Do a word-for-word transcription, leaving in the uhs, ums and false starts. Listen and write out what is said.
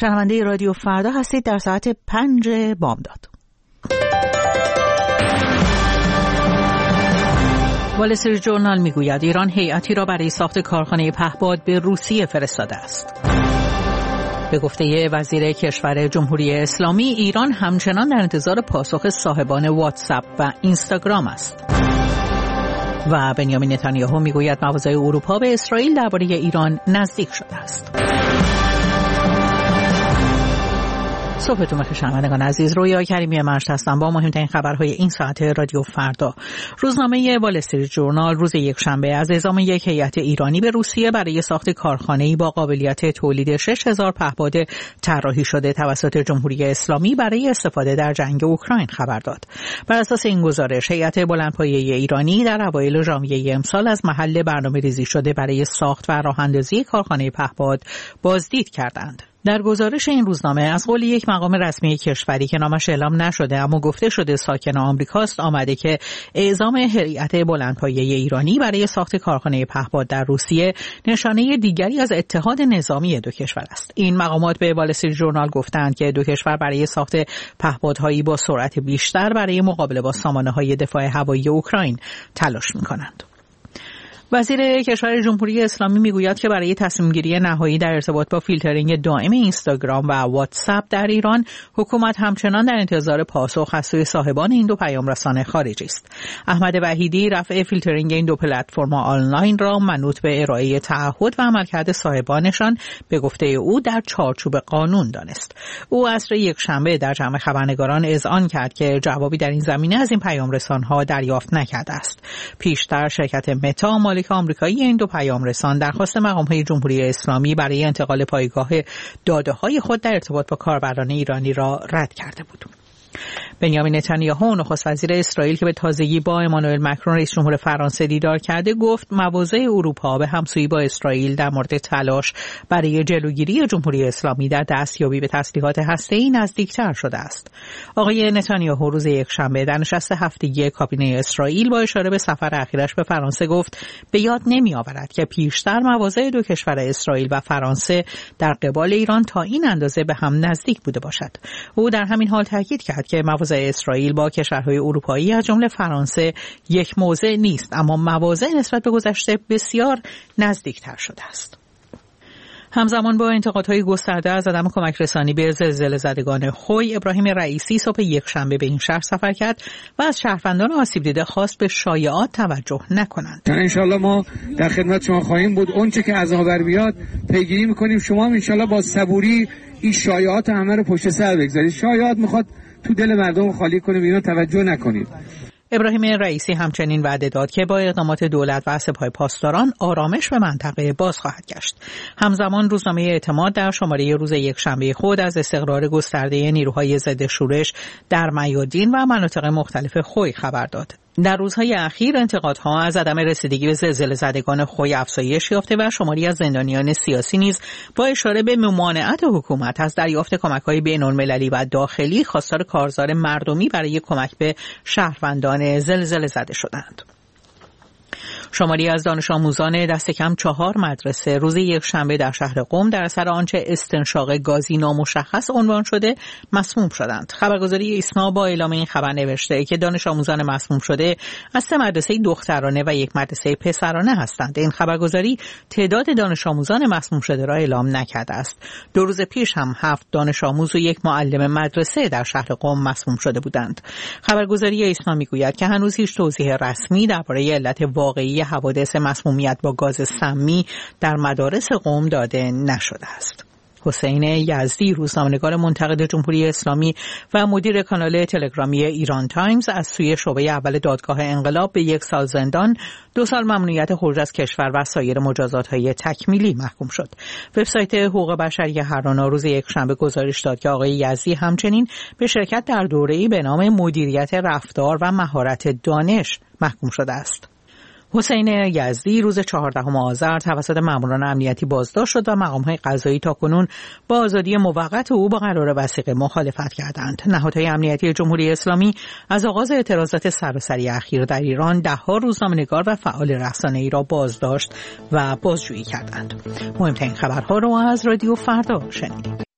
شنونده رادیو فردا هستید در ساعت پنج بامداد. وال استریت ژورنال میگوید ایران هیئتی را برای ساخت کارخانه پهپاد به روسیه فرستاده است. به گفته وزیر کشور جمهوری اسلامی، ایران همچنان در انتظار پاسخ صاحبان واتساپ و اینستاگرام است. و بنیامین نتانیاهو میگوید مواضع اروپا به اسرائیل درباره ایران نزدیک شده است. صبحتون بخیر شنوندگان عزیز، رویا کریمی مرشد هستم با مهمترین خبرهای این ساعت رادیو فردا. روزنامه وال استریت ژورنال روز یکشنبه از اعزام یک هیئت ایرانی به روسیه برای ساخت کارخانه‌ای با قابلیت تولید شش هزار پهپاد طراحی شده توسط جمهوری اسلامی برای استفاده در جنگ اوکراین خبر داد. بر اساس این گزارش، هیئت بلندپایه ایرانی در اوایل ژانویه امسال از محل برنامه‌ریزی شده برای ساخت و راه‌اندازی کارخانه پهپاد بازدید کردند. در گزارش این روزنامه از قول یک مقام رسمی کشوری که نامش اعلام نشده اما گفته شده ساکن آمریکاست آمده که اعزام هیئت بلندپایه ایرانی برای ساخت کارخانه پهپاد در روسیه نشانه دیگری از اتحاد نظامی دو کشور است. این مقامات به وال استریت ژورنال گفتند که دو کشور برای ساخت پهپادهایی با سرعت بیشتر برای مقابله با سامانه‌های دفاع هوایی اوکراین تلاش می‌کنند. وزیر کشور جمهوری اسلامی میگوید که برای تصمیم گیری نهایی در ارتباط با فیلترینگ دائم اینستاگرام و واتساپ در ایران، حکومت همچنان در انتظار پاسخ از سوی صاحبان این دو پیام رسانه خارجی است. احمد وحیدی رفع فیلترینگ این دو پلتفرم آنلاین را منوط به ارائه تعهد و عملکرد صاحبانشان به گفته او در چارچوب قانون دانست. او عصر یکشنبه در جمع خبرنگاران اذعان کرد که جوابی در این زمینه از این پیام رسان‌ها دریافت نکرده است. پیشتر شرکت متا مالک آمریکایی این دو پیام رسان درخواست مقام‌های جمهوری اسلامی برای انتقال پایگاه داده‌های خود در ارتباط با کاربران ایرانی را رد کرده بود. بنیامین نتانیاهو نخست وزیر اسرائیل که به تازگی با امانوئل مکرون رئیس جمهور فرانسه دیدار کرده گفت مواضع اروپا به همسویی با اسرائیل در مورد تلاش برای جلوگیری جمهوری اسلامی در دستیابی به تسلیحات هسته‌ای نزدیکتر شده است. آقای نتانیاهو روز یکشنبه در نشست هفتگی کابینه اسرائیل با اشاره به سفر اخیرش به فرانسه گفت به یاد نمی‌آورد که پیشتر مواضع دو کشور اسرائیل و فرانسه در قبال ایران تا این اندازه به هم نزدیک بوده باشد. او در همین حال تاکید کرد که مواضع اسرائیل با کشورهای اروپایی از جمله فرانسه یک موضع نیست، اما مواضع نسبت به گذشته بسیار نزدیکتر شده است. همزمان با انتقادهای گسترده از عدم کمک رسانی به زلزله زدگان خوی، ابراهیم رئیسی صبح یکشنبه به این شهر سفر کرد و از شهروندان آسیب دیده خواست به شایعات توجه نکنند. ان شاءالله ما در خدمت شما خواهیم بود، اون چه که از خبر بیاد پیگیری می‌کنیم. شما ان شاءالله با صبوری این شایعات همه رو پشت سر بگذارید. شایعات می‌خواد تو دل مردم خالی کنه، اینا توجه نکنید. ابراهیم رئیسی همچنین وعده داد که با اقدامات دولت و سپاه پاسداران آرامش به منطقه باز خواهد گشت. همزمان روزنامه اعتماد در شماره روز یکشنبه خود از استقرار گسترده نیروهای ضد شورش در میادین و مناطق مختلف خوی خبر داد. در روزهای اخیر انتقادها از عدم رسیدگی به زلزله زدگان خوی افزایش یافته و شماری از زندانیان سیاسی نیز با اشاره به ممانعت حکومت از دریافت کمک‌های بین‌المللی و داخلی خواستار کارزار مردمی برای کمک به شهروندان زلزله زده شدند. شماری از دانش آموزان دست کم چهار مدرسه روز یکشنبه در شهر قم در اثر آنچه استنشاق گازی نامشخص عنوان شده مسموم شدند. خبرگزاری ایسنا با اعلام این خبر نوشته که دانش آموزان مسموم شده از سه مدرسه دخترانه و یک مدرسه پسرانه هستند. این خبرگزاری تعداد دانش آموزان مسموم شده را اعلام نکرده است. دو روز پیش هم هفت دانش آموز و یک معلم مدرسه در شهر قم مسموم شده بودند. خبرگزاری ایسنا میگوید که هنوز هیچ توضیح رسمی درباره علت واقعی حوادث مسمومیت با گاز سمی در مدارس قم داده نشده است. حسین یزدی، روزنامه‌نگار منتقد جمهوری اسلامی و مدیر کانال تلگرامی ایران تایمز، از سوی شعبه اول دادگاه انقلاب به یک سال زندان، دو سال ممنوعیت خروج از کشور و سایر مجازات‌های تکمیلی محکوم شد. وبسایت حقوق بشری هرانا روز یکشنبه گزارش داد که آقای یزدی همچنین به شرکت در دوره‌ای به نام مدیریت رفتار و مهارت دانش محکوم شده است. حسین یزدی روز چهاردهم آذر توسط ماموران امنیتی بازداشت شد و مقام‌های قضایی تاکنون با آزادی موقت او با قرار وثیقه مخالفت کردند. نهادهای امنیتی جمهوری اسلامی از آغاز اعتراضات سراسری اخیر در ایران ده‌ها روزنامه‌نگار و فعال رسانه‌ای را بازداشت و بازجویی کردند. مهمترین خبرها را از رادیو فردا شنیدید.